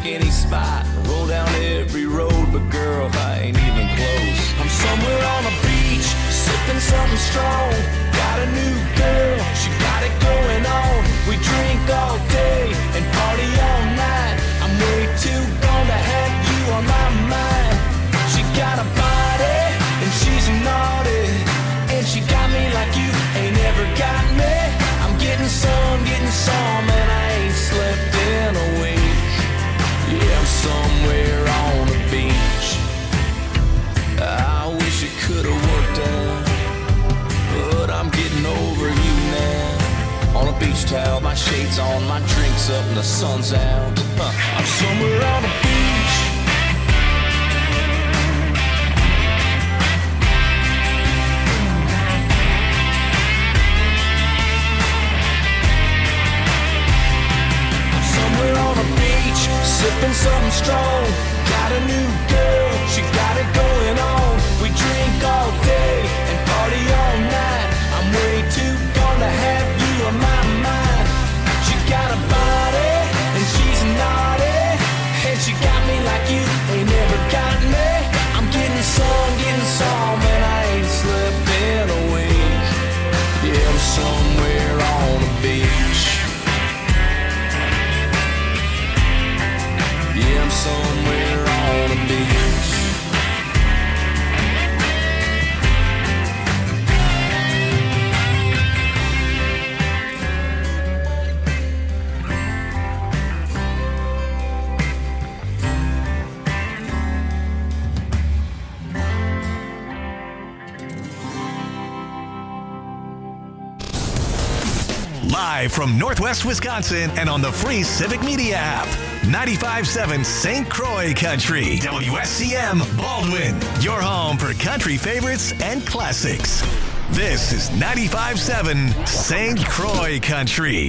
any spot, roll down every road, but girl, I ain't even close. I'm somewhere on a beach, sipping something strong. Got a new girl, she got it going on. We drink all day and party all night. I'm way too gone to have you on my mind. She got a body and she's naughty, and she got me like you ain't ever got me. I'm getting some, and I ain't slept in a week. Yeah, I'm somewhere on the beach. I wish it could've worked out, but I'm getting over you now. On a beach towel, my shades on, my drink's up and the sun's out. I'm somewhere on the beach. Somewhere on the beach, sipping something strong. Got a new girl, she got it going on. We drink all day and party all night. I'm way too gone to have you on my mind. She got a body and she's naughty, and she got me like you ain't never got me. I'm getting some, and I ain't slept in a week. Yeah, I'm somewhere on the beach. Yeah, I'm somewhere on the beach. Live from Northwest Wisconsin and on the free Civic Media app. 95.7 St. Croix Country. WSCM Baldwin. Your home for country favorites and classics. This is 95.7 St. Croix Country.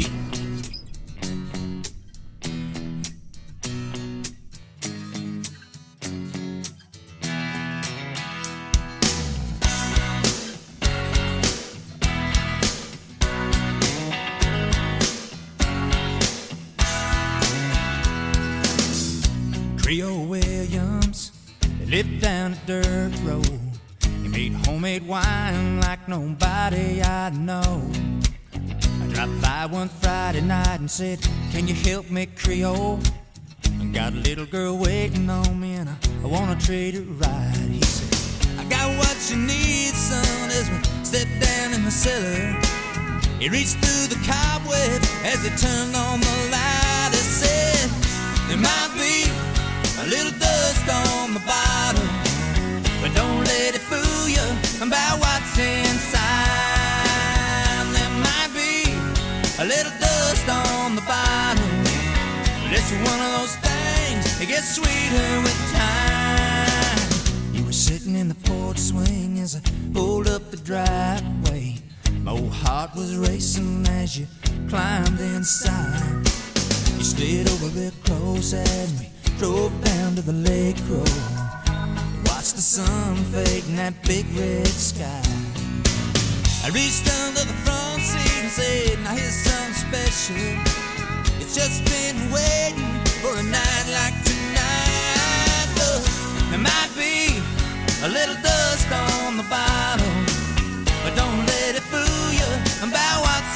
Creole Williams, they lived down a dirt road. He made homemade wine like nobody I know. I dropped by one Friday night and said, "Can you help me, Creole? I got a little girl waiting on me and I wanna treat her right." He said, "I got what you need, son," as we stepped down in the cellar. He reached through the cobweb as he turned on the light. He said, "There might be a little dust on the bottom, but don't let it fool you about what's inside. There might be a little dust on the bottom, but it's one of those things that gets sweeter with time." You were sitting in the porch swing as I pulled up the driveway. My old heart was racing as you climbed inside. You slid over real close as we drove down to the lake road. Watched the sun fade in that big red sky. I reached under the front seat and said, "Now here's something special. It's just been waiting for a night like tonight. Look, there might be a little dust on the bottom, but don't let it fool you about what's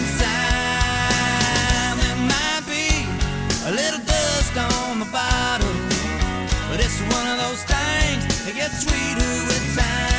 inside. There might be a little dust on the bottom, but it's one of those things that gets sweeter with time."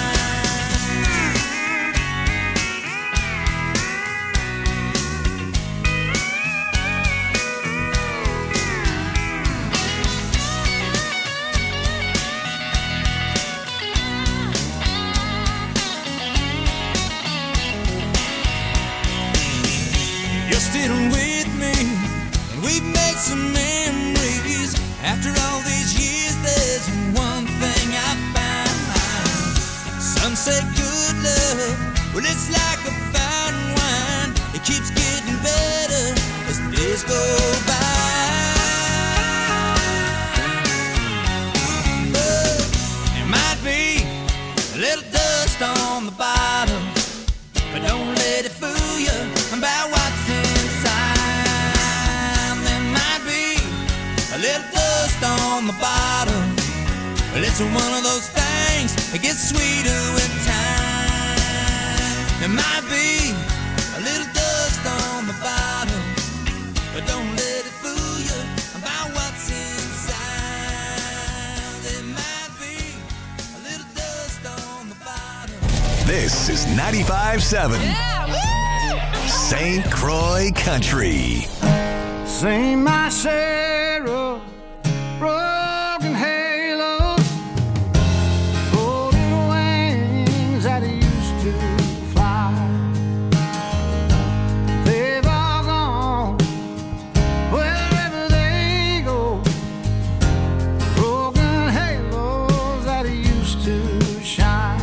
You're still with me, and we've made some memories. After all these years, there's one thing I found. Some say good love, well, it's like a fine wine. It keeps getting better as the days go by. But there might be a little dust on the bottom, but don't let it fool you about what's inside. There might be a a little dust on the bottom. Well, it's one of those things that gets sweeter with time. There might be a little dust on the bottom, but don't let it fool you about what's inside. There might be a little dust on the bottom. This is 95.7 St. Croix Country. Sing my share of broken halos, folded wings that used to fly. They've all gone wherever they go, broken halos that used to shine.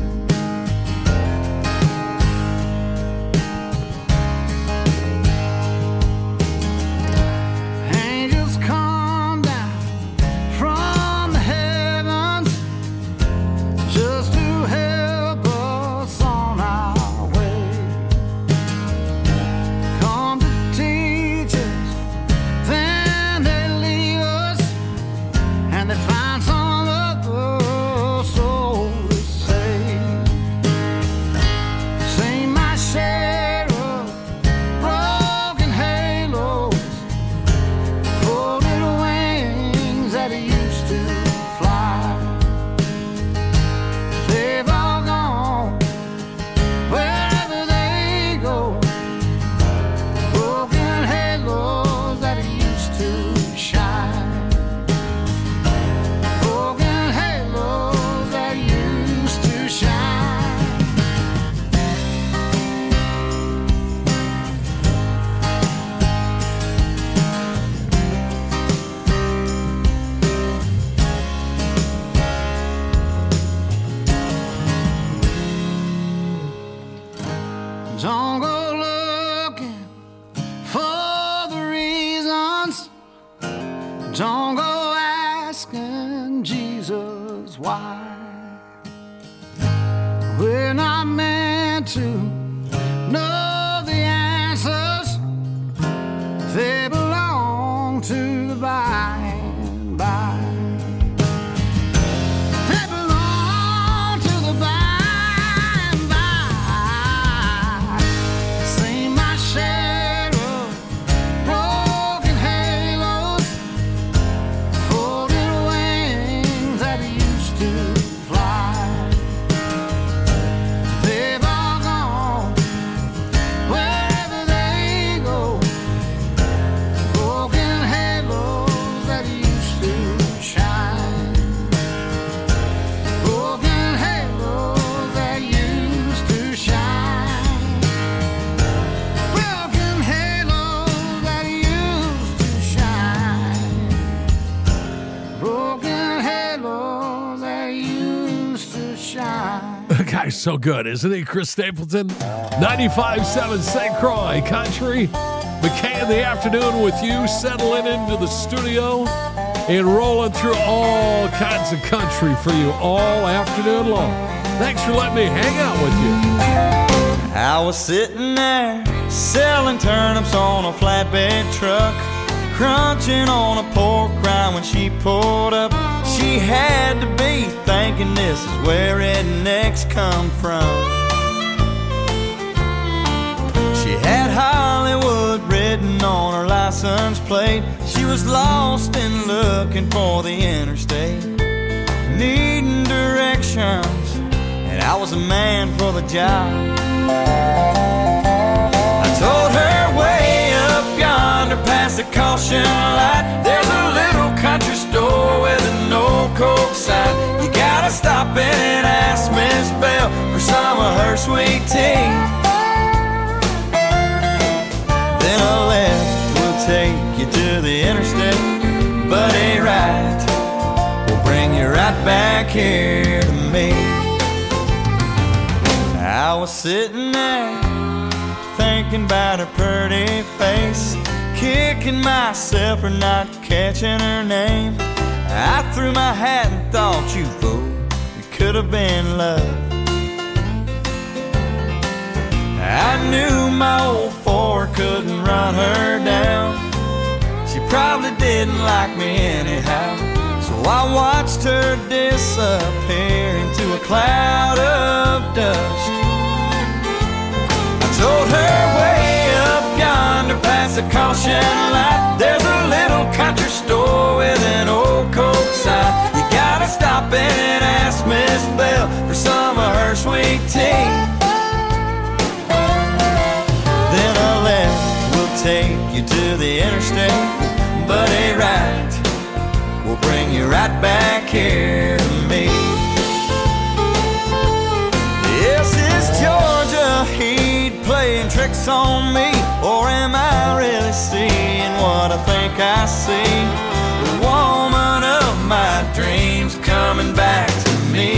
Don't go looking for the reasons. Don't go asking Jesus why. We're not meant to know the answers. They belong to the by and by. They belong to the by. Guy's so good, isn't he, Chris Stapleton? 95.7 St. Croix Country. McKay in the afternoon with you, settling into the studio and rolling through all kinds of country for you all afternoon long. Thanks for letting me hang out with you. I was sitting there selling turnips on a flatbed truck, crunching on a pork rind when she pulled up. She had to be thinking this is where rednecks come from. She had Hollywood written on her license plate. She was lost and looking for the interstate, needing directions, and I was a man for the job. I told her way up yonder past the caution light, there's a little country store with an old Coke sign. You gotta stop in and ask Miss Bell for some of her sweet tea. Then a left will take you to the interstate, but a right will bring you right back here to me. I was sitting there thinking about her pretty face, kicking myself for not catching her name. I threw my hat and thought, you fool, it could have been love. I knew my old Ford couldn't run her down. She she probably didn't like me anyhow. So I watched her disappear into a cloud of dust. I told her way up yonder past the caution light, there's a little country store with an old Coke sign. You gotta stop and ask Miss Bell for some of her sweet tea. Then a left will take you to the interstate, but a right will bring you right back here to me. Yes, it's Georgia Heat playing tricks on me, or am I really seeing what I think I see? The woman of my dreams coming back to me.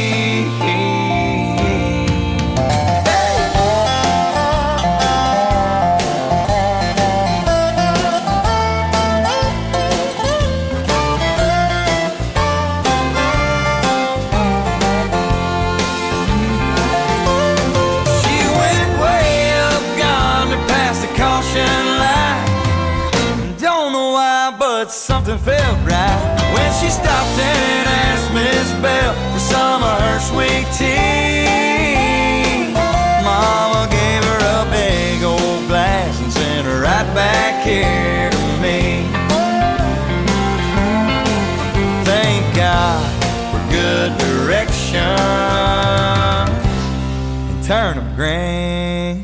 Something felt right when she stopped and asked Miss Bell for some of her sweet tea. Mama gave her a big old glass and sent her right back here to me. Thank God for good direction and turnip greens.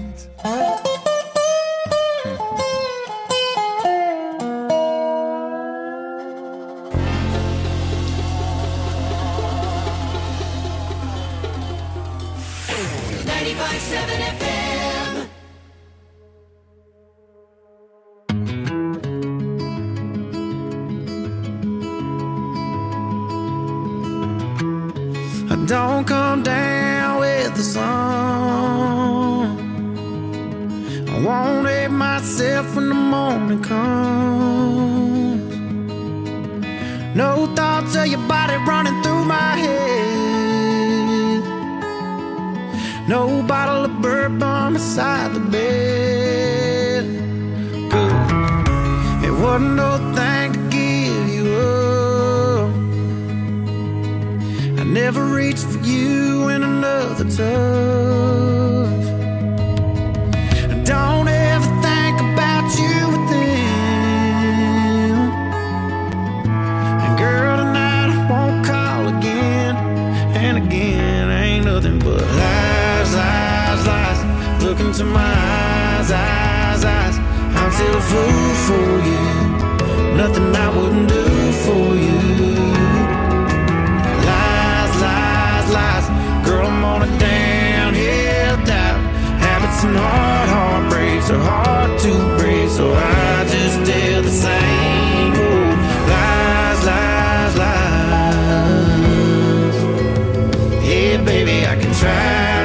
Don't come down with the sun. I won't hate myself when the morning comes. No thoughts of your body running through my head. No bottle of bourbon beside the bed. Good. It wasn't no thing to give you up. I never reached for you in another touch. Don't ever think about you with them. And girl, tonight I won't call again and again. Ain't nothing but lies, lies, lies. Look into my eyes, eyes, eyes. I'm still a fool for you. Nothing I wouldn't do for you. Lies. Girl, I'm on a downhill dive. Habits and heartbreaks are hard to break, so I just tell the same. Oh, lies, lies, lies. Yeah, baby, I can try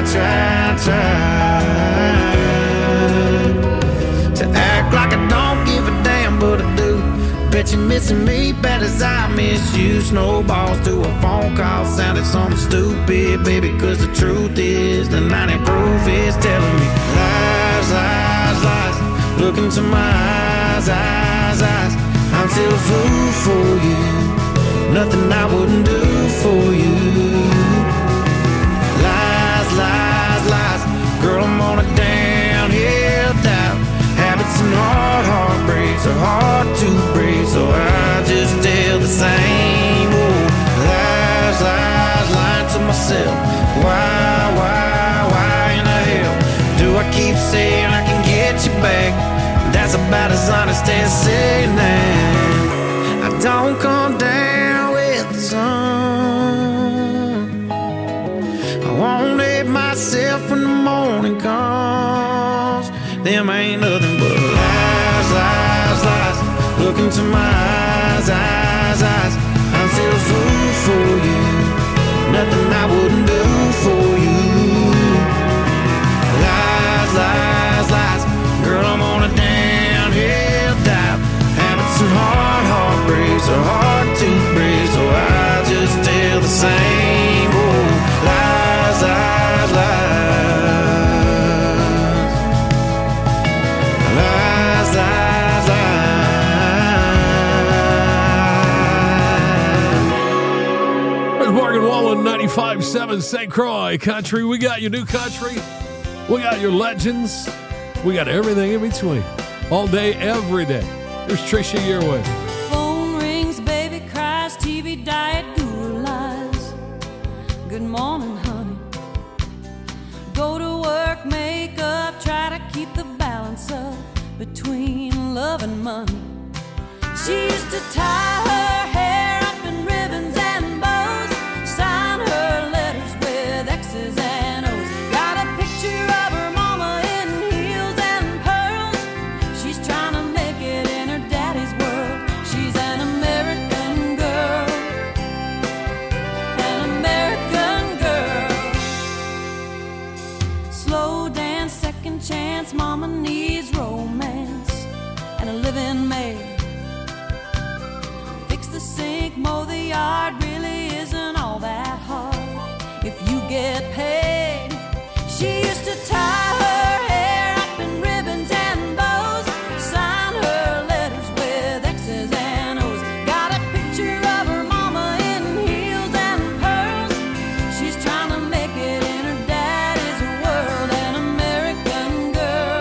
to act like I don't give a damn, but I do. Bet you're missing me bad as I miss you. Snowballs to a phone call sounded something stupid, baby, cause the truth is the 90 proof is telling me lies, lies, lies. Look into my eyes, eyes, eyes. I'm still a fool for you. Nothing I wouldn't do for you. Lies, lies, lies. Girl, I'm on a downhill dive. Habits and heartbreaks are hard to break, so I just tell the same. Oh, lies, lies, lying to myself. Why in the hell do I keep saying I can get you back? That's about as honest as saying that I don't come down with the sun. I won't hate myself when the morning comes. Them ain't nothing but lies, lies, lies. Look into my eyes, eyes, eyes. I'm still a fool for you. Nothing I wouldn't do for you. Lies, lies, lies. Girl, I'm on a downhill dive. Habits and heartbreaks are hard to break, so I just tell the same. Oh, lies, lies, lies. Lies, lies, lies. doing 95.7 St. Croix Country. We got your new country. We got your legends. We got everything in between. All day, every day. Here's Trisha Yearwood. Phone rings, baby cries, TV diet, Google lies. Good morning, honey. Go to work, make up, try to keep the balance up between love and money. She used to tie her hair up in ribbons and bows, sign her letters with X's and O's. Got a picture of her mama in heels and pearls. She's trying to make it in her daddy's world. She's an American girl, an American girl. Slow dance, second chance, mama needs romance and a living maid. The sink, mow the yard, really isn't all that hard if you get paid. She used to tie her hair up in ribbons and bows, sign her letters with X's and O's. Got a picture of her mama in heels and pearls. She's trying to make it in her daddy's world. An American girl,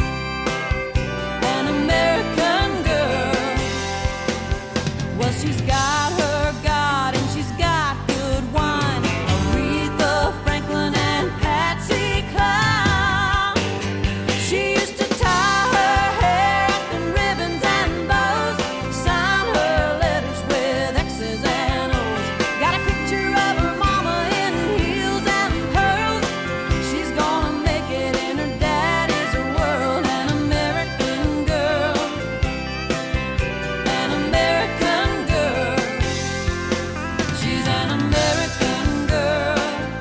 an American girl. Well, she's got her God and she's got good wine. Aretha Franklin and Patsy Cline. She used to tie her hair up in ribbons and bows, sign her letters with X's and O's. Got a picture of her mama in heels and pearls. She's gonna make it in her daddy's world. An American girl, an American girl. She's an American girl.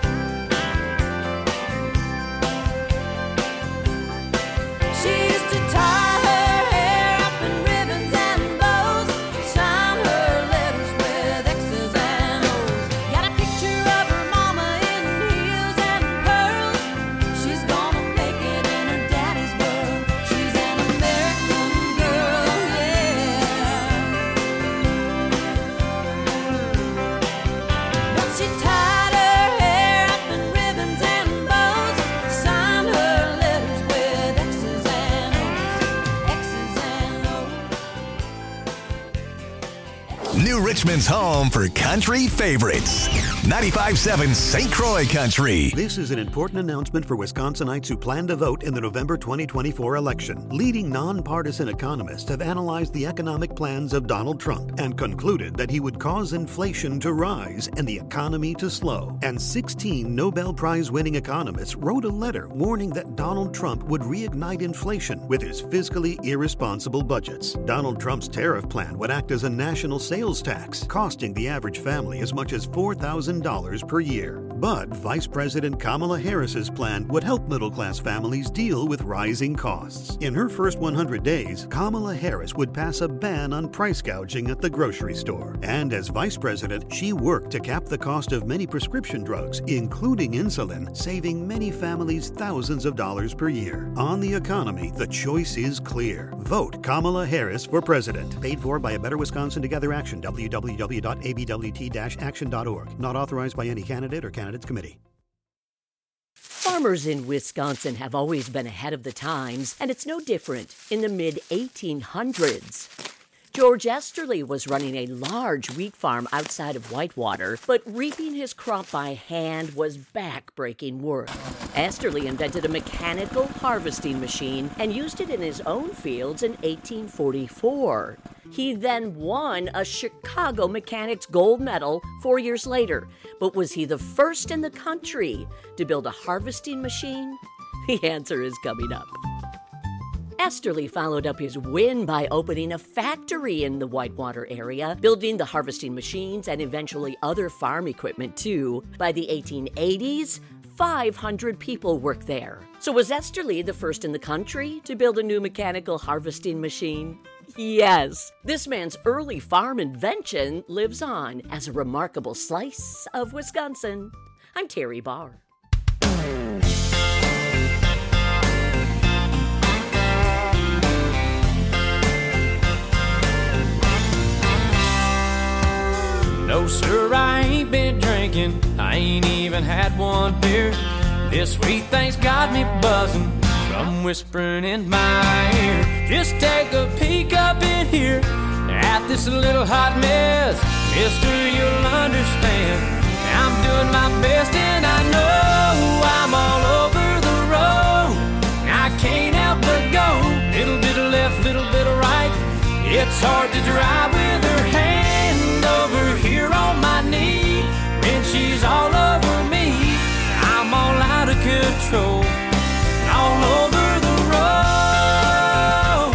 She used to tie her hair up in ribbons and bows, sign her letters with X's and O's. Got a picture of her mama in heels and pearls. She's gonna make it in her daddy's world. She's an American girl, yeah. But she tied her hair up in ribbons and bows, signed her letters with X's and O's, X's and O's. New Richmond's home for country favorites. 95.7 St. Croix Country. This is an important announcement for Wisconsinites who plan to vote in the November 2024 election. Leading nonpartisan economists have analyzed the economic plans of Donald Trump and concluded that he would cause inflation to rise and the economy to slow. And 16 Nobel Prize-winning economists wrote a letter warning that Donald Trump would reignite inflation with his fiscally irresponsible budgets. Donald Trump's tariff plan would act as a national sales tax, costing the average family as much as $4,000 per year. But Vice President Kamala Harris's plan would help middle-class families deal with rising costs. In her first 100 days, Kamala Harris would pass a ban on price gouging at the grocery store. And as Vice President, she worked to cap the cost of many prescription drugs, including insulin, saving many families thousands of dollars per year. On the economy, the choice is clear. Vote Kamala Harris for president. Paid for by A Better Wisconsin Together Action, www.abwt-action.org. Not authorized by any candidate or candidates committee. Farmers in Wisconsin have always been ahead of the times, and it's no different in the mid-1800s. George Esterly was running a large wheat farm outside of Whitewater, but reaping his crop by hand was back-breaking work. Esterly invented a mechanical harvesting machine and used it in his own fields in 1844. He then won a Chicago Mechanics Gold Medal 4 years later. But was he the first in the country to build a harvesting machine? The answer is coming up. Esterly followed up his win by opening a factory in the Whitewater area, building the harvesting machines and eventually other farm equipment too. By the 1880s, 500 people worked there. So was Esterly the first in the country to build a new mechanical harvesting machine? Yes, this man's early farm invention lives on as a remarkable slice of Wisconsin. I'm Terry Barr. No, sir, I ain't been drinking drinking, I ain't even had one beer. This sweet thing's got me buzzing from whispering in my ear. Just take a peek up in here at this little hot mess. Mister, you'll understand, I'm doing my best and I know I'm all over the road. I can't help but go, little bit of left, little bit of right. It's hard to drive with her hand over here on my knee. When she's all over me, I'm all out of control, all over the road.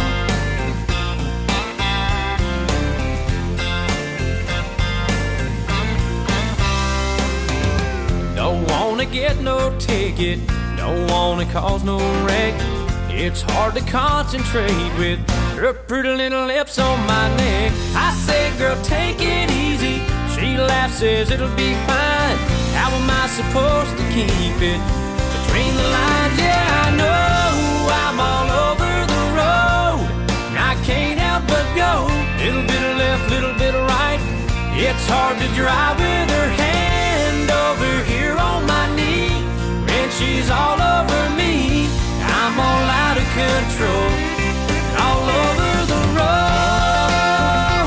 Don't wanna get no ticket, don't wanna cause no wreck. It's hard to concentrate with her pretty little lips on my neck. I say, girl, take it easy. She laughs, says it'll be fine. How am I supposed to keep it between the lines? Yeah, I know I'm all over the road, and I can't help but go. Little bit of left, little bit of right. It's hard to drive with her hand over here on my knee. When she's all over me, I'm all out of control, all over the road.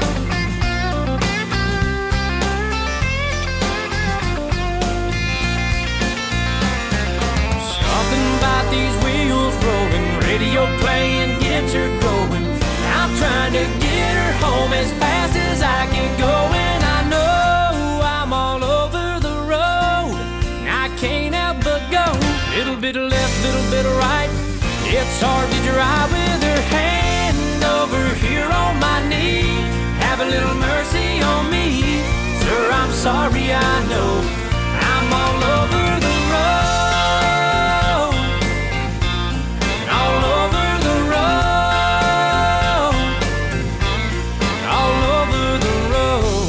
Something about these wheels rolling, radio playing gets her going. I'm trying to get her home as fast as I can go, and I know I'm all over the road, and I can't help but go. Little bit of left, little bit of right. It's hard to drive with her hand over here on my knee. Have a little mercy on me, sir, I'm sorry, I know I'm all over the road, all over the road, all over the road.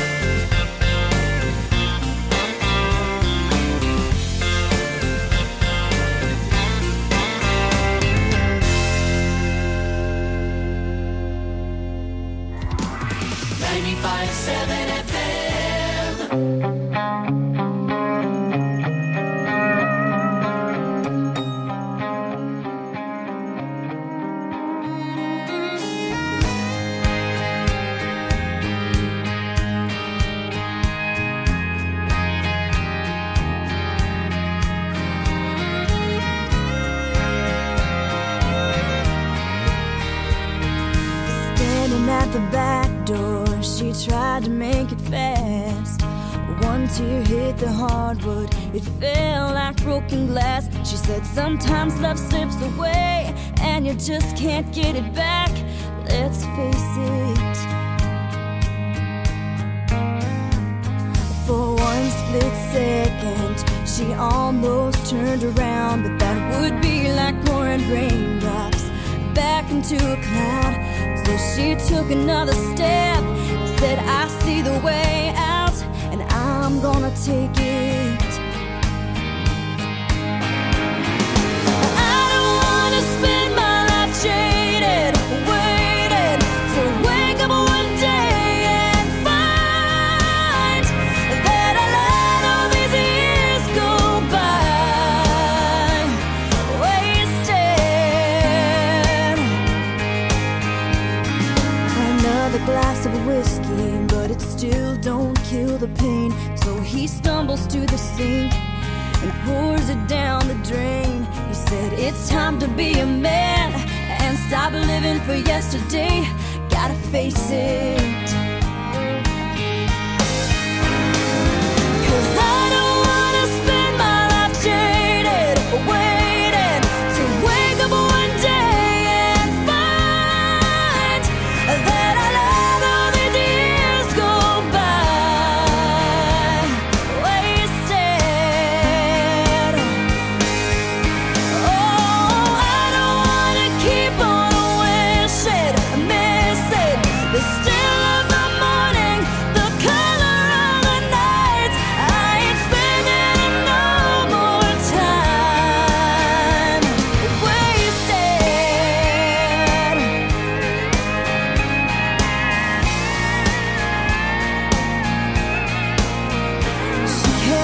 95.7 FM. Standing at the back door, she tried to make it fast. One tear hit the hardwood, it fell like broken glass. She said sometimes love slips away and you just can't get it back. Let's face it, for one split second she almost turned around, but that would be like pouring raindrops back into a cloud. So she took another step, said I see the way out, and I'm gonna take it. I don't wanna spend my life jaded, waiting to wake up one day and find that I let all these years go by wasted. Another glass of whiskey, but it still don't kill the pain. So he stumbles to the sink and pours it down the drain. He said it's time to be a man and stop living for yesterday. Gotta face it, 'cause I don't wanna spend my life jaded, waiting to wake up one day and find that I let all these years go by wasted. Oh, I don't wanna keep on wishing, missing the still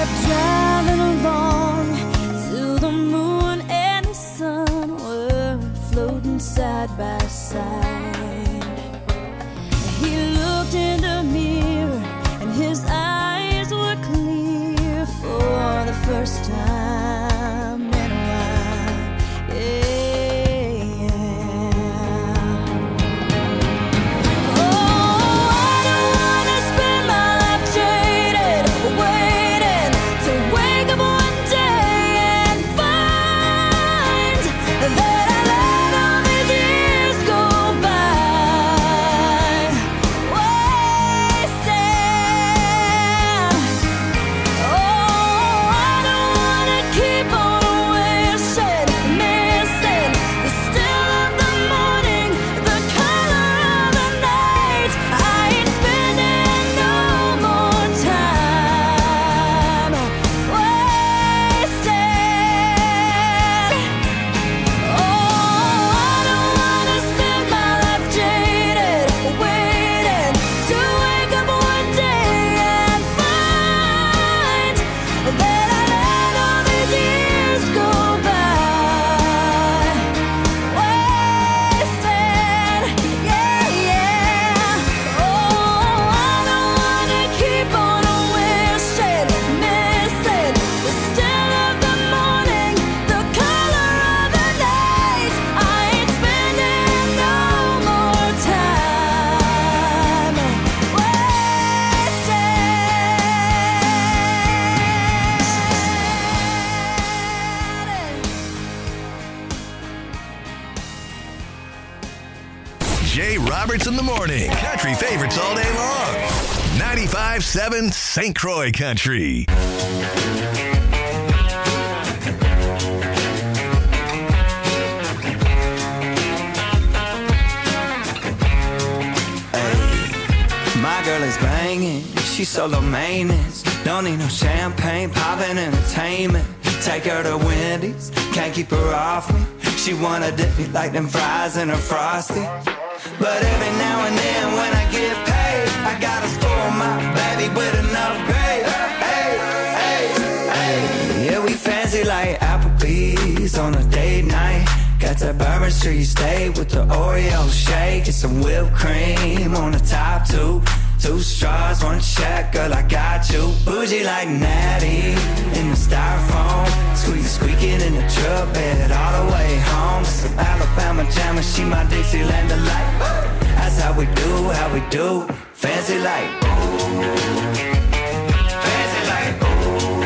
kept driving along till the moon and the sun were floating side by side. He looked in the mirror and his eyes were clear for the first time in a while. Yeah. Jay Roberts in the morning. Country favorites all day long. 95.7 St. Croix Country. My girl is banging, she's solo maintenance. Don't need no champagne, poppin' entertainment. Take her to Wendy's, can't keep her off me. She wanna dip me like them fries in her Frosty. But every now and then when I get paid, I gotta spoil my baby with an upgrade. Hey, hey, hey. Yeah, we fancy like Applebee's on a date night. Got that Bourbon Street steak with the Oreo shake and some whipped cream on the top two. 2 straws, 1 check, girl, I got you. Bougie like Natty in the styrofoam. Squeaking in the truck bed all the way home. Some Alabama jammer, she my Dixieland delight. That's how we do, fancy like ooh. Fancy like ooh.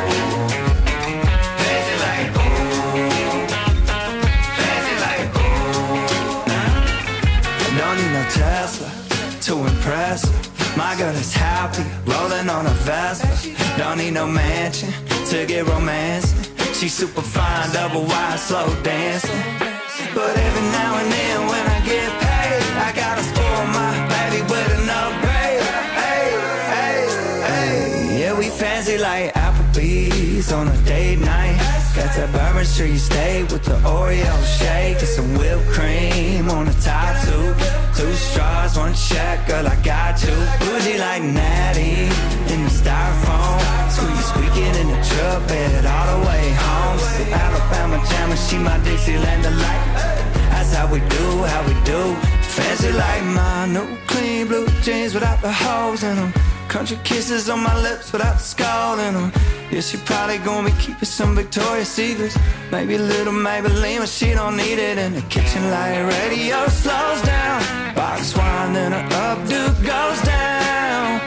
Fancy like ooh. Fancy like ooh. I don't need no Tesla to impress her. My girl is happy, rolling on a Vespa. Don't need no mansion to get romancing. She's super fine, double wide, slow dancing. But every now and then when I get paid, I gotta spoil my baby with an upgrade. Hey, hey, hey. Yeah, we fancy like Applebee's on a date night. Got that Bourbon Street steak with the Oreo shake and some whipped cream on the top two. 2 straws, 1 check, girl, I got you. Bougie like Natty in the styrofoam. Squeaking in the truck bed all the way home. Some Alabama jammer, she my Dixieland delight. That's how we do, fancy like my new clean blue jeans without the holes in them. Country kisses on my lips without the skull in them. Yeah, she probably gonna be keeping some Victoria's Secrets. Maybe a little Maybelline, but she don't need it. In the kitchen like radio slows down. Box wine, then her updo goes down.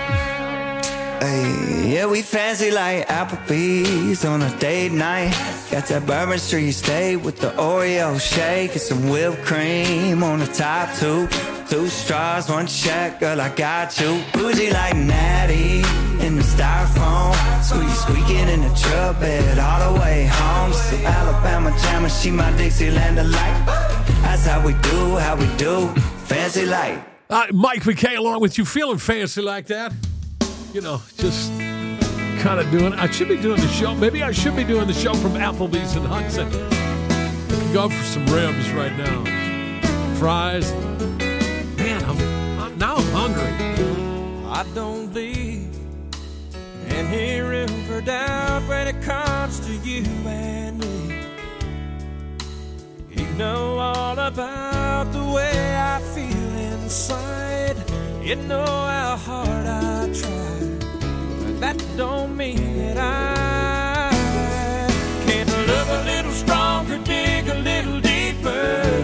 Hey, yeah, we fancy like Applebee's on a date night. Got that Bourbon Street steak with the Oreo shake and some whipped cream on the top two. 2 straws, 1 check, girl, I got you. Bougie like Natty in the styrofoam. Squeaking in the truck bed all the way home. Some Alabama jammer, she my Dixieland delight. That's how we do, fancy like. Mike McKay along with you, feeling fancy like that? You know, just kind of doing. I should be doing the show. Maybe I should be doing the show from Applebee's in Hudson. Go for some ribs right now, fries. Man, I'm hungry. I don't leave Any room for doubt when it comes to you and me? You know all about the way I feel inside. You know how hard I try, but that don't mean that I can't love a little stronger, dig a little deeper,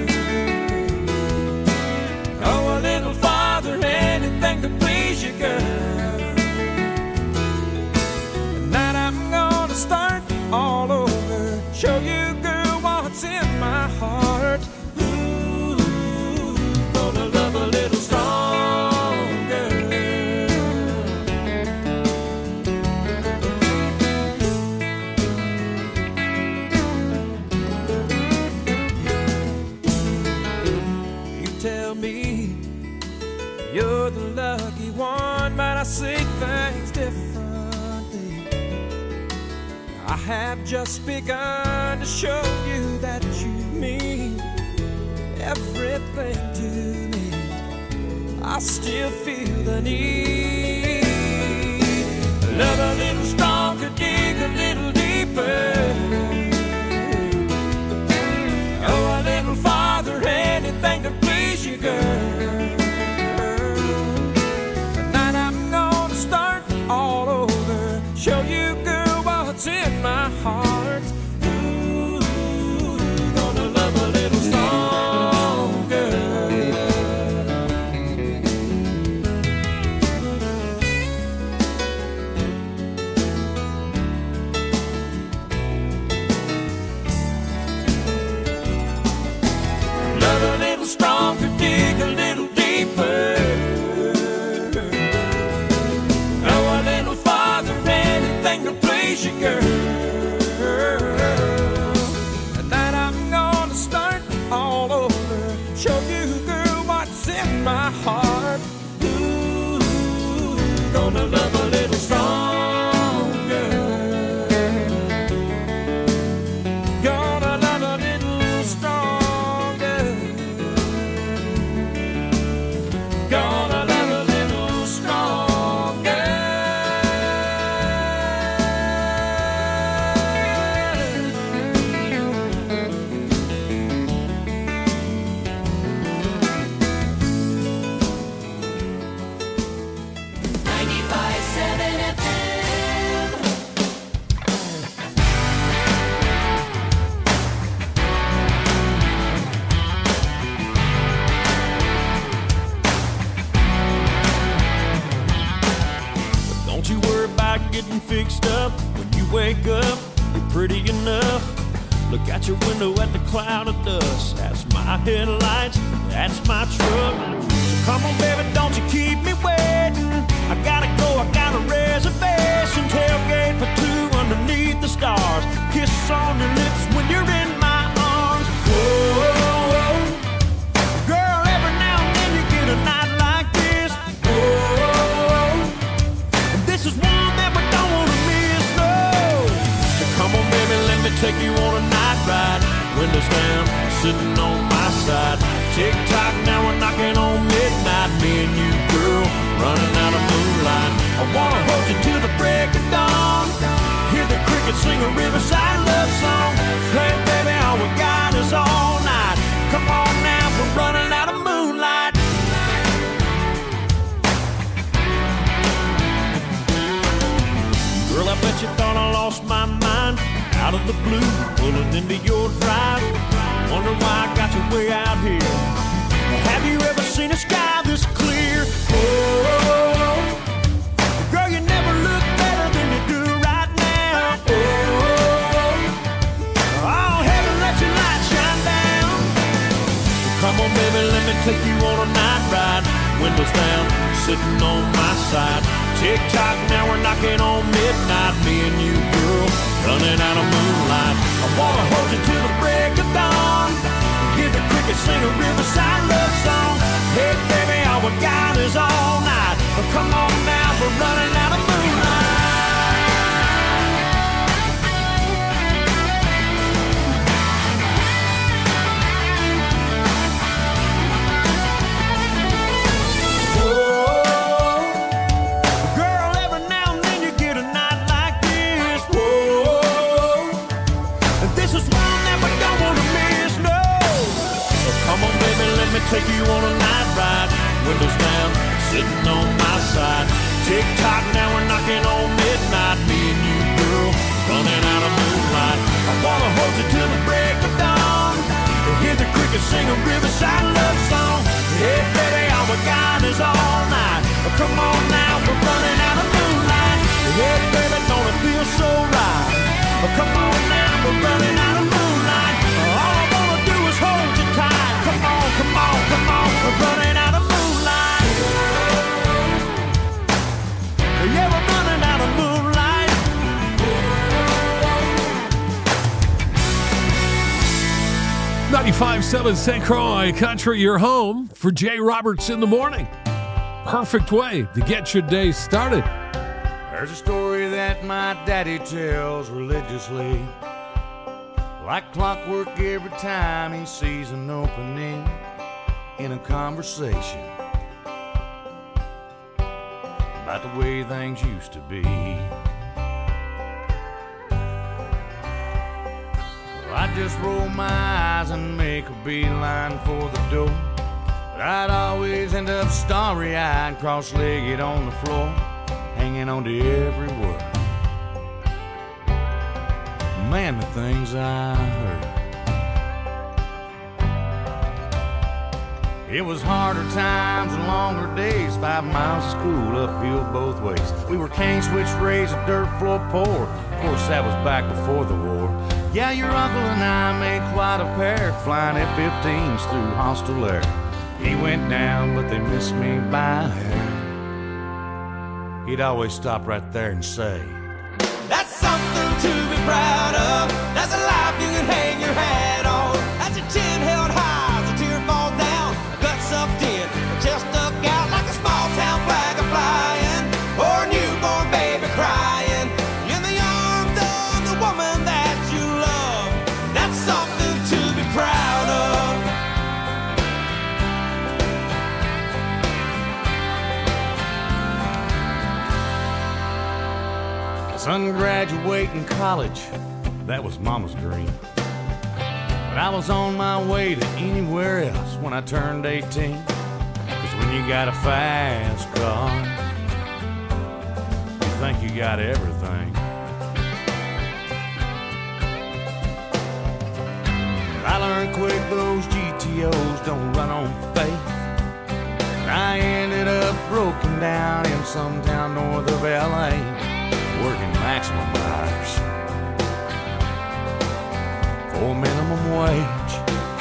go a little farther, anything to please you, girl. Tonight I'm gonna start all over, show you, girl, what's in my heart. Ooh, gonna love a little stronger. You tell me you're the lucky one, but I see things differently. I have just begun to show you that you mean everything to me. I still feel the need. Love a little stronger, dig a little deeper, go a little farther, anything to please you, girl. Tonight I'm gonna start all over, show you, girl, what's in my heart. Ooh, gonna love a little stronger. Love a little stronger, dig a little deeper, go a little farther, anything to please you, girl. Tonight I'm gonna start all over, show you, girl, what's in my heart. Ooh, gonna love a little stronger, gonna love a little stronger, gonna love a little stronger. Don't you worry about getting fixed up. When you wake up, you're pretty enough. Look out your window at the cloud of dust. That's my headlights, that's my truck. So come on, baby, don't you keep me waiting. I gotta go, I got a reservation. Tailgate for two underneath the stars. Kiss on your lips when you're in my arms. Whoa, girl, every now and then you get a night like this. Whoa, this is one that we don't want to miss, no. So come on, baby, let me take you on a night ride. Windows down, sitting on my side. Tick-tock, now we're knocking on midnight. Me and you, girl, running out of moonlight. I wanna hold you till the break of dawn. Hear the crickets sing a riverside love song. Hey, baby, all we got is all night. Come on now, we're running out of moonlight. Girl, I bet you thought I lost my mind. Out of the blue, pulling into your drive. Wonder why I got you way out here. Have you ever seen a sky this clear? Oh, girl, you never look better than you do right now. Oh, heaven, let your light shine down. Come on, baby, let me take you on a night ride. Windows down, sitting on my side. Tick-tock, now we're knocking on midnight. Me and you, girl, running out of moonlight. I wanna hold you till the break of dawn. Hear the crickets sing a riverside love song. Hey, baby, all we got is all night. But come on now, we're running out of moonlight. Girl, every now and then you Tick-tock, now we're knocking on midnight. Me and you, girl, running out of moonlight. I wanna hold you till the break of dawn. Hear the crickets sing a riverside love song. Hey, baby, all we got is all night. Come on now, we're running out of moonlight. Hey, baby, don't it feel so right? Come on now, we're running out of moonlight. All I wanna do is hold you tight. Come on, come on, come on, we're running out of moonlight. Yeah, we're running out of moonlight. 95.7 St. Croix Country, your home for Jay Roberts in the morning. Perfect way to get your day started. There's a story that my daddy tells religiously, like clockwork every time he sees an opening in a conversation about the way things used to be. Well, I just roll my eyes and make a beeline for the door, but I'd always end up starry-eyed, cross-legged on the floor, hanging on to every word. Man, the things I heard. It was harder times and longer days, 5 miles of school uphill both ways. We were cane switch raised, a dirt floor poor. Of course, that was back before the war. Yeah, your uncle and I made quite a pair, flying F-15s through hostile air. He went down, but they missed me by a hair. He'd always stop right there and say, "That's something to be proud of. That's a life you can hang your hat on. That's your chin held high, the tear falls down, gut sucked in, chest stuck out like a small town flag a flying, or a newborn baby crying in the arms of the woman that you love. That's something to be proud of." Son graduating college, that was Mama's dream. But I was on my way to anywhere else when I turned 18. 'Cause when you got a fast car, you think you got everything. But I learned quick those GTOs don't run on faith. And I ended up broken down in some town north of LA, working maximum hours for minimum wage.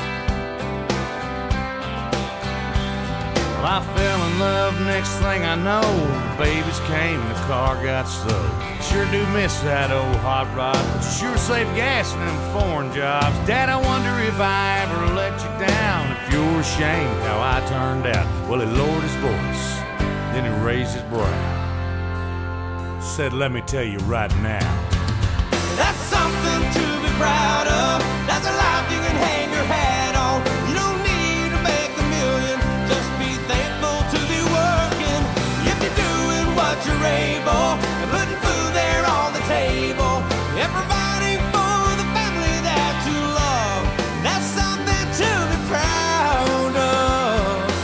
Well, I fell in love, next thing I know, the babies came and the car got sold. Sure do miss that old hot rod, but you sure save gas in them foreign jobs. Dad, I wonder if I ever let you down, if you're ashamed how I turned out. Well, he lowered his voice, then he raised his brow, said, "Let me tell you right now, that's something to be proud of. That's a life you can hang your hat on. You don't need to make a million, just be thankful to be working. If you're doing what you're able, and putting food there on the table, and providing for the family that you love, that's something to be proud of.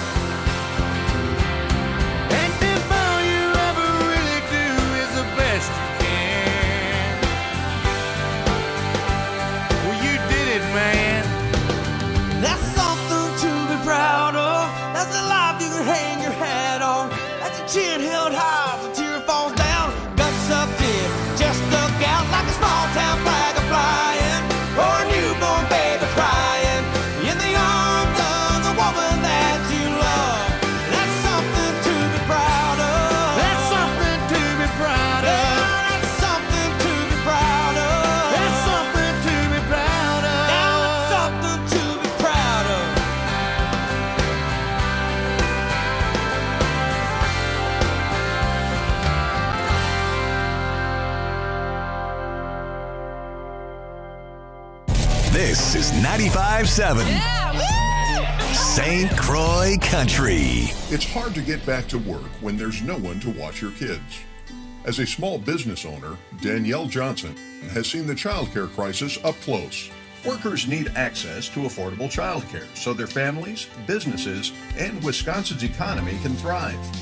And if all you ever really do is the best you can, well, you did it, man. That's something to be proud of. That's a life you can hang your hat on. That's a chin held high, the tear falls down, gut sucked in, chest stuck out like a small town flag a flying, or a newborn baby crying in the arms of the woman that you love. That's something to be proud of. That's something to be proud of. That's something to be proud of. That's something to be proud of. That's something to be proud of. This is 95.7 St. Croix Country. It's hard to get back to work when there's no one to watch your kids. As a small business owner, Danielle Johnson has seen the childcare crisis up close. Workers need access to affordable childcare so their families, businesses, and Wisconsin's economy can thrive.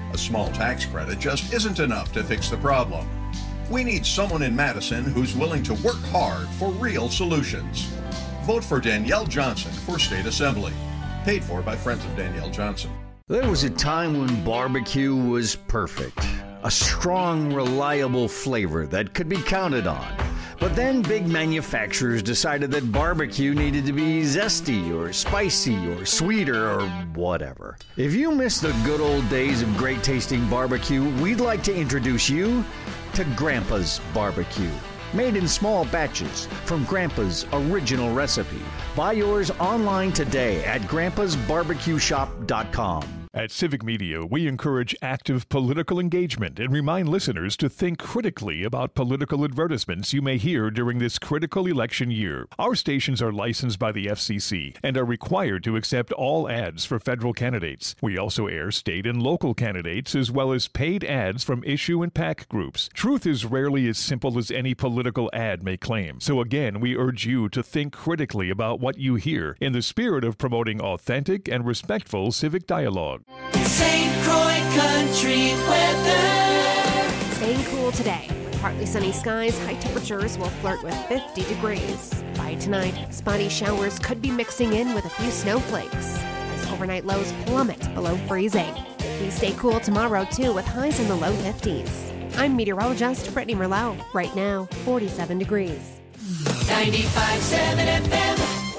A small tax credit just isn't enough to fix the problem. We need someone in Madison who's willing to work hard for real solutions. Vote for Danielle Johnson for State Assembly. Paid for by Friends of Danielle Johnson. There was a time when barbecue was perfect. A strong, reliable flavor that could be counted on. But then big manufacturers decided that barbecue needed to be zesty or spicy or sweeter or whatever. If you miss the good old days of great tasting barbecue, we'd like to introduce you to Grandpa's Barbecue. Made in small batches from Grandpa's original recipe. Buy yours online today at grandpasbarbecueshop.com. At Civic Media, we encourage active political engagement and remind listeners to think critically about political advertisements you may hear during this critical election year. Our stations are licensed by the FCC and are required to accept all ads for federal candidates. We also air state and local candidates as well as paid ads from issue and PAC groups. Truth is rarely as simple as any political ad may claim. So again, we urge you to think critically about what you hear in the spirit of promoting authentic and respectful civic dialogue. St. Croix Country weather. Staying cool today. With partly sunny skies, high temperatures will flirt with 50 degrees. By tonight, spotty showers could be mixing in with a few snowflakes as overnight lows plummet below freezing. We stay cool tomorrow, too, with highs in the low 50s. I'm meteorologist Brittany Merlot. Right now, 47 degrees. 95.7 FM.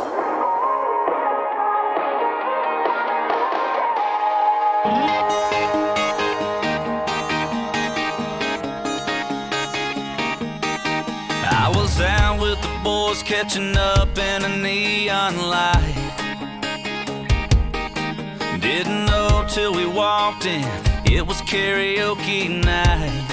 I was out with the boys catching up in a neon light. Didn't know till we walked in, it was karaoke night.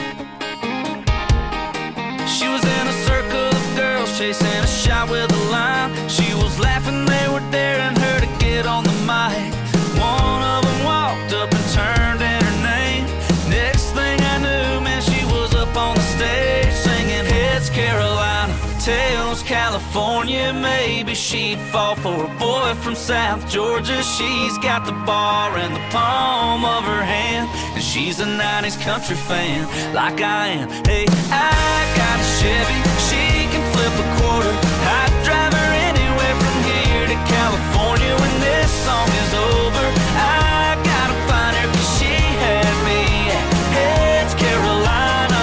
She was in a circle of girls chasing a shot with a line. She was laughing, they were daring her to get on the mic. One of them walked up and turned in her name. Next thing I knew, man, she was up on the stage singing Heads Carolina, Tails California. Maybe she'd fall for a boy from South Georgia. She's got the bar in the palm of her hand, and she's a 90s country fan like I am. Hey, I got a Chevy, she can flip a quarter. I'd drive her anywhere from here to California. When this song is over, I gotta find her, 'cause she had me at Heads Carolina.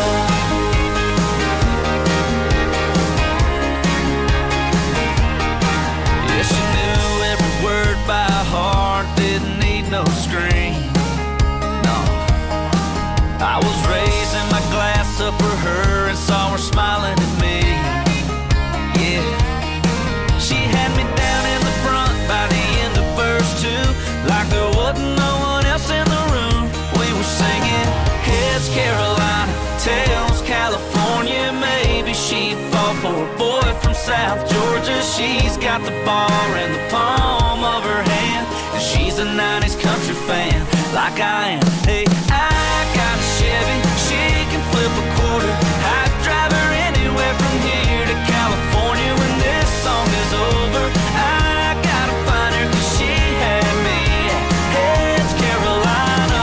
Yeah, she knew every word by heart, didn't need no screen. No, I was raising my glass up for her and saw her smiling at me. Yeah, she had me down in the front by the end of verse 2, like there wasn't no one else in the room. We were singing Heads Carolina, Tails California. Maybe she'd fall for a boy from South Georgia. She's got the bar in the palm of her hand, and she's a 90s country fan like I am. Hey, I got a Chevy, she can flip a quarter. I'd drive her anywhere from here to California. When this song is over, I gotta find her, 'cause she had me at Heads Carolina.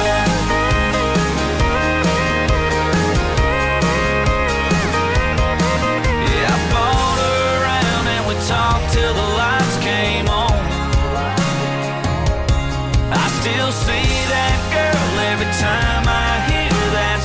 Yeah, I bought her around and we talked till the lights came on. I still see that girl every time I hear that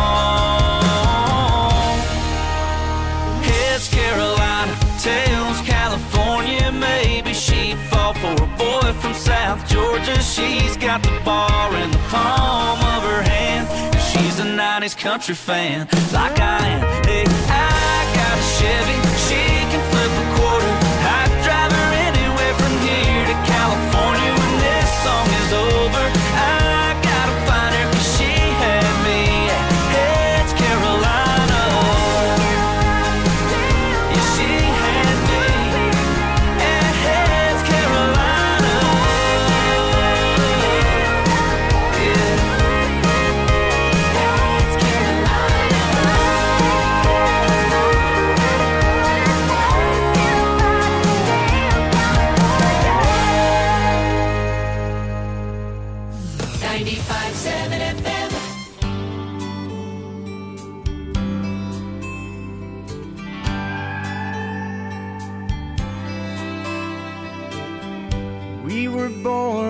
song. Heads Carolina, Tails California. Maybe she'd fall for a boy from South Georgia. She's got the bar in the palm of her hand, and she's a 90s country fan like I am. Hey, I got a Chevy, she can flip a quarter. I'd drive her anywhere from here to California. When this song is over, I gotta find her, 'cause she had me at Heads Carolina. Yeah, she had me at Heads Carolina. Yeah. Heads Carolina.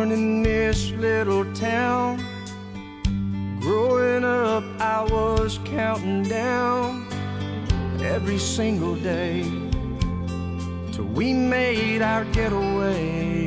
born in this little town. Growing up, I was counting down every single day till we made our getaway.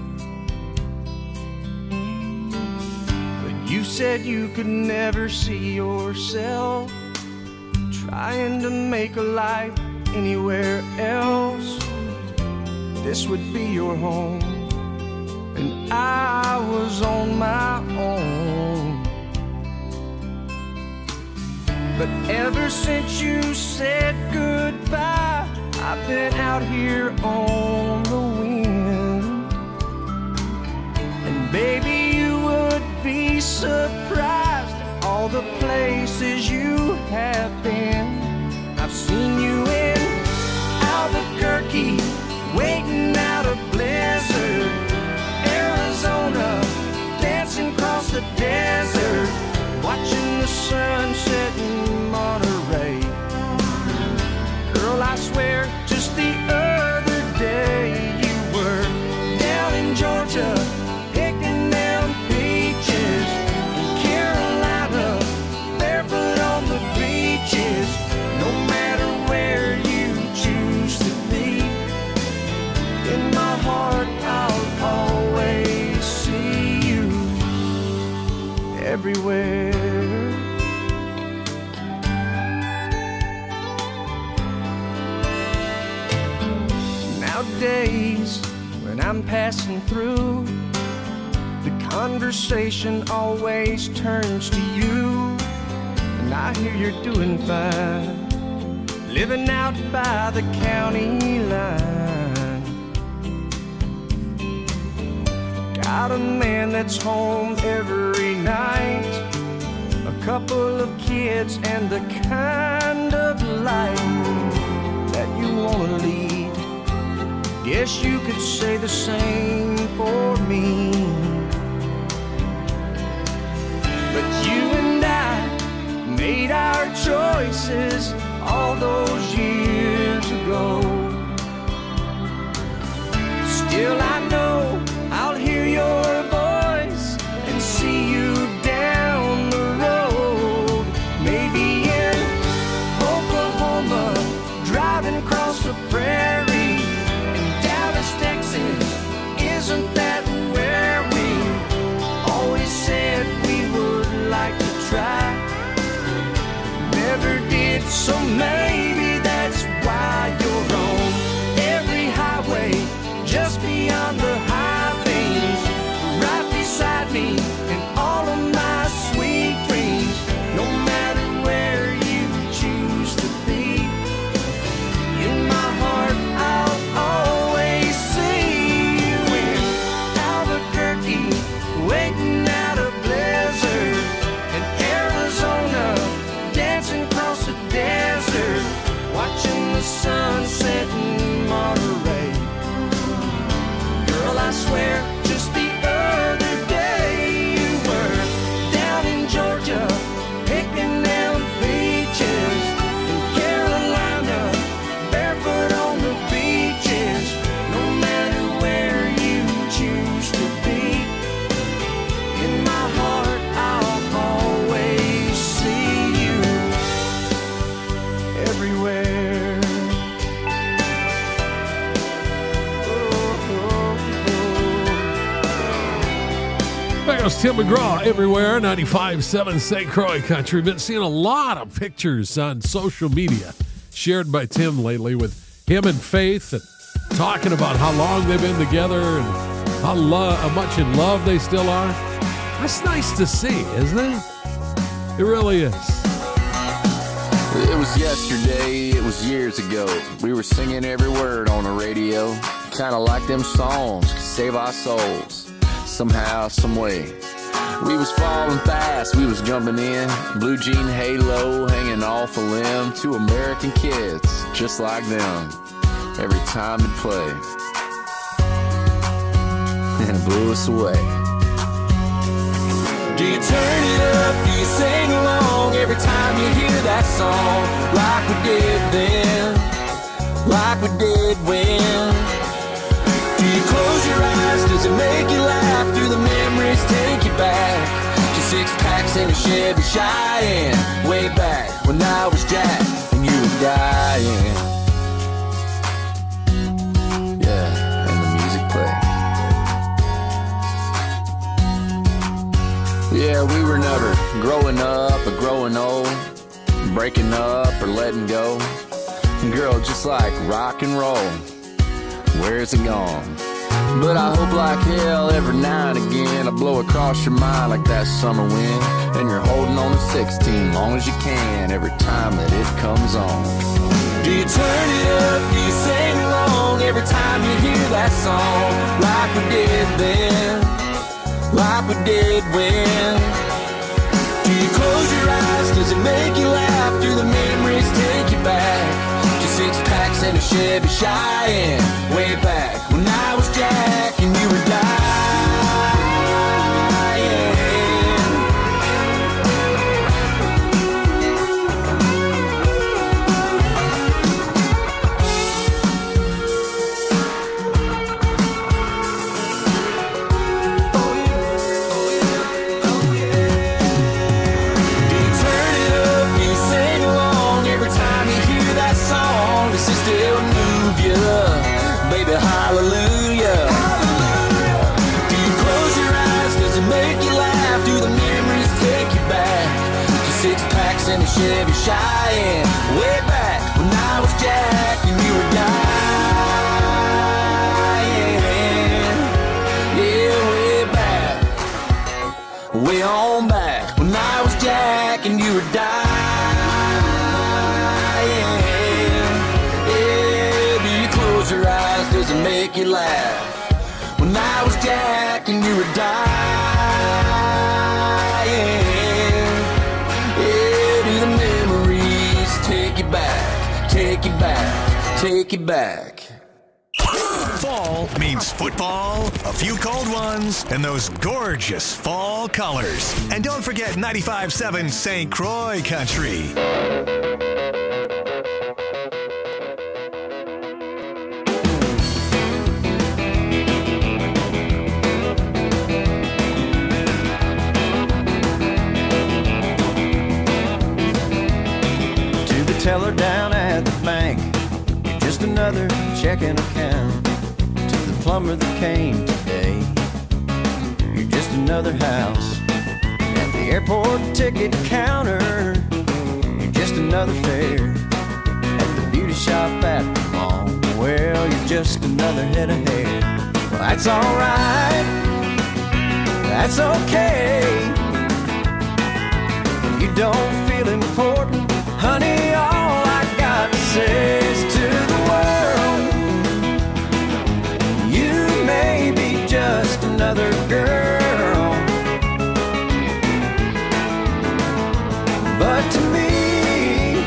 But you said you could never see yourself trying to make a life anywhere else. This would be your home, and I was on my own. But ever since you said goodbye, I've been out here on the wind. And baby, you would be surprised at all the places you have been. I've seen you in Albuquerque, waiting out a blizzard, Arizona, dancing across the desert, watching the sun set in Monterey. Girl, I swear, just the other day you were down in Georgia, picking down peaches, in Carolina, barefoot on the beaches. No matter where you choose to be, in my heart I'll always see you everywhere. Nowadays, when I'm passing through, the conversation always turns to you. And I hear you're doing fine, living out by the county line. Got a man that's home every night, a couple of kids, and the kind of life that you wanna lead. Guess you could say the same for me. But you and I made our choices all those years ago. Still I know I'll hear your voice and see you down the road. Maybe in Oklahoma, driving across the prairie. Texas, isn't that where we always said we would like to try? Never did, so maybe that's why you're on every highway, just beyond the high things, right beside me in all of my sweet dreams. No matter where you choose to be, in my heart I'll always waiting out a blizzard, in Arizona, dancing across the desert, watching the sun set in Monterey. Girl, I swear, just the other day you were down in Georgia, picking down peaches, in Carolina, barefoot on the beaches. No matter where you choose to be, in my heart I'll always see you everywhere. There goes Tim McGraw, everywhere, 95.7 St. Croix Country. Been seeing a lot of pictures on social media shared by Tim lately with him and Faith, and talking about how long they've been together and how much in love they still are. That's nice to see, isn't it? It really is. It was yesterday, it was years ago. We were singing every word on the radio. Kinda like them songs could save our souls. Somehow, some way. We was falling fast, we was jumping in. Blue jean halo hanging off a limb. Two American kids, just like them. Every time it played. And it blew us away. Do you turn it up? Do you sing along every time you hear that song? Like we did then, like we did when. Do you close your eyes? Does it make you laugh through the 6 packs in a Chevy Cheyenne, way back when I was Jack and you were dying. Yeah, and the music played. Yeah, we were never growing up or growing old, breaking up or letting go. Girl, just like rock and roll, where's it gone? But I hope like hell every now and again I blow across your mind like that summer wind, and you're holding on to 16 long as you can every time that it comes on. Do you turn it up, do you sing along every time you hear that song, like we did then, like we did when? Do you close your eyes, does it make you laugh, do the memories take you back? 6 packs and a Chevy Cheyenne, way back when I was Jack and you were dying. Do you turn it up, do you sing along every time you hear that song? Does it still move you, baby, hallelujah? Do you close your eyes, does it make you laugh, do the memories take you back to 6 packs and a Chevy Cheyenne, way back when I was Jack and you were dying? Yeah, way back, way on back when I was Jack and you were dying. Your eyes, does it make you laugh when I was Jack and you were dying? Yeah, do the memories take you back, take you back, take you back? Fall means football, a few cold ones, and those gorgeous fall colors. And don't forget 95.7 St. Croix Country. Teller down at the bank, you're just another checking account. To the plumber that came today, you're just another house. At the airport ticket counter, you're just another fare. At the beauty shop at the mall, well, you're just another head of hair. Well, that's alright, that's okay. You don't feel important, honey, all I got to say is to the world, you may be just another girl, but to me,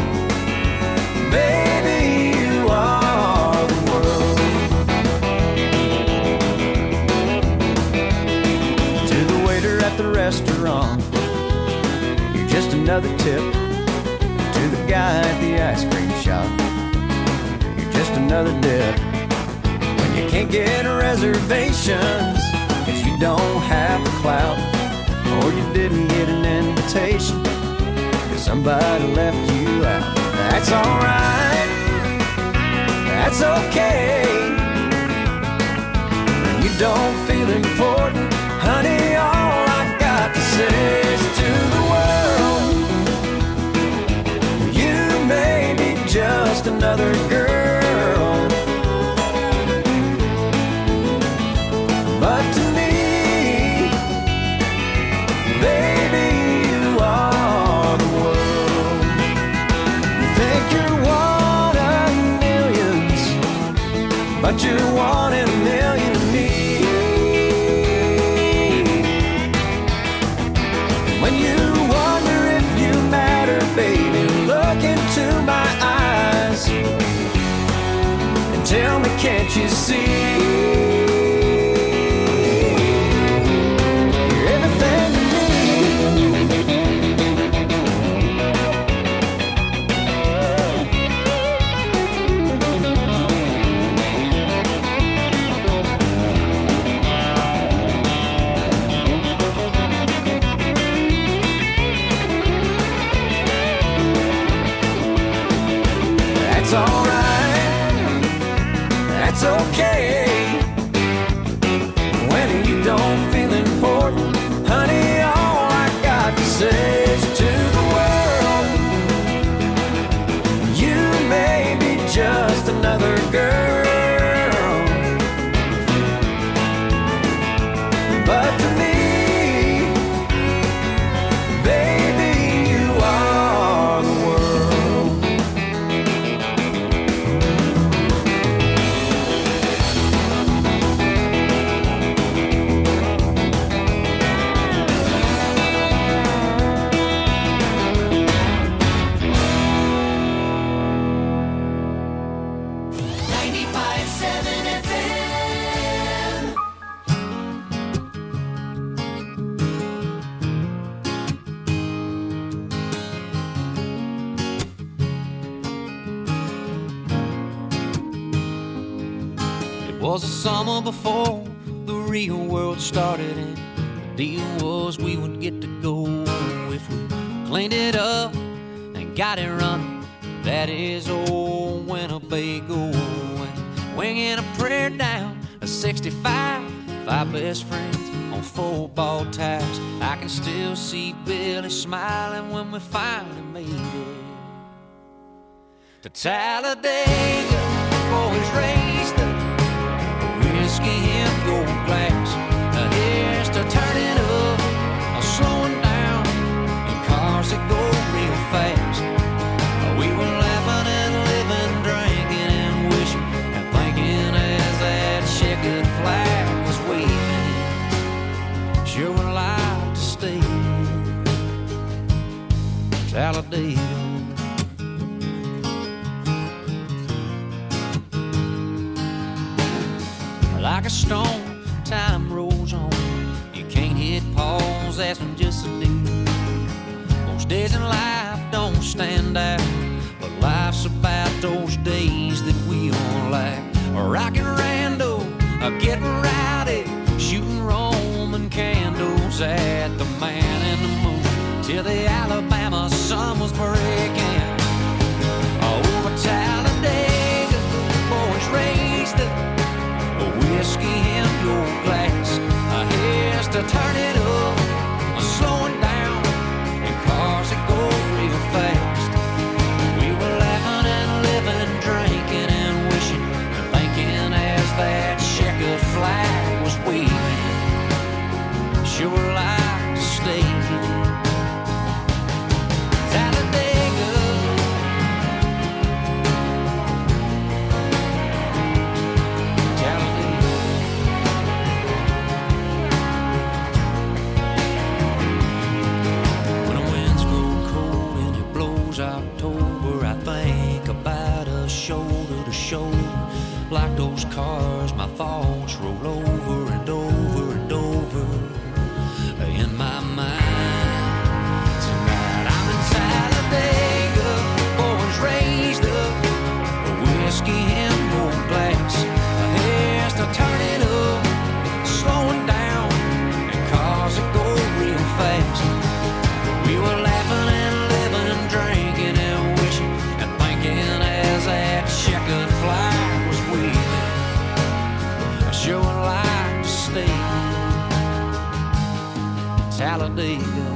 baby, you are the world. To the waiter at the restaurant, you're just another tip. To the guy at the ice cream shop, you're just another dip. When you can't get reservations, cause you don't have the clout, or you didn't get an invitation, cause somebody left you out. That's alright, that's okay. When you don't feel important, honey, all I got to say is to the world, maybe just another girl, but to me, baby, you are the world. You think you're one of millions, but you're one in a million to me. When you wonder if you matter, baby, look into my eyes and tell me, can't you see? You're everything to me. Was the summer before the real world started, and the deal was we would get to go if we cleaned it up and got it running. That is old Winnebago, and winging a prayer down a 65, 5 best friends on football tires. I can still see Billy smiling when we finally made it to Talladega. Boys raised the whiskey in your glass. Here's to turning up, slowing down in cars that go real fast. We were laughing and living, drinking and wishing and thinking as that checkered flag was waving. Sure would like to stay in Talladega. Like a storm, time rolls on. You can't hit pause, that's when just a day. Most days in life don't stand out, but life's about those days that we all like. Rockin' Rando, getting rowdy, shooting Roman candles at the Man in the Moon, till the Alabama sun was breaking. Over Talladega, boys raised the whiskey in your glass. Here's to turn it up, slowing down in cars that go real fast. We were laughing and living, drinking and wishing and thinking as that checkered flag was waving. Sure like to stay Talladega. October, I think about us shoulder to shoulder, like those cars my thoughts roll over and over and over in my mind. Tonight I'm in Talladega, boys raised up, whiskey in your glass. Here's to turn it up, slowing down in cars that go real fast. We were laughing and living, drinking and wishing and thinking as that checkered flag was waving. I sure would like to stay Talladega.